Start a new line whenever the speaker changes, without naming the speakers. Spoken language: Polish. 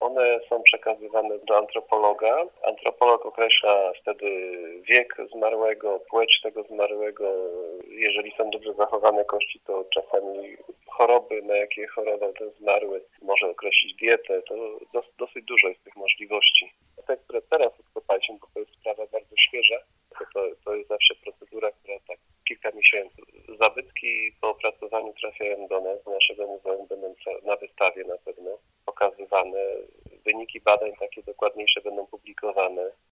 One są przekazywane do antropologa. Antropolog określa wtedy wiek zmarłego, płeć tego zmarłego. Jeżeli są dobrze zachowane kości, to czasami choroby, na jakie chorował ten zmarły. Może określić dietę. To dosyć dużo jest tych możliwości. Te, które teraz odkopaliśmy, bo to jest sprawa bardzo świeża, to jest zawsze procedura, która tak kilka miesięcy. Zabytki po opracowaniu trafiają do nas, do naszego muzeum, będą na wystawie na pewno pokazywane. Wyniki badań takie dokładniejsze będą publikowane.